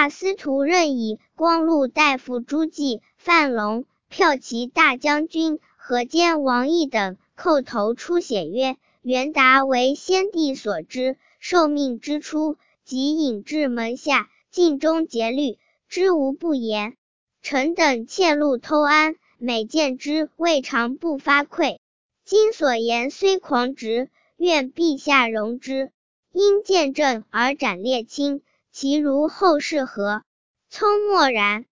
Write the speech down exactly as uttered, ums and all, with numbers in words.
大司徒任以光禄大夫朱济、范龙、骠骑大将军何坚、王毅等叩头出写曰：元达为先帝所知，受命之初，即引至门下，尽忠节律，知无不言。臣等窃录偷安，每见之，未尝不发愧。今所言虽狂直，愿陛下容之。因见证而斩列卿，其如后事何？聪默然。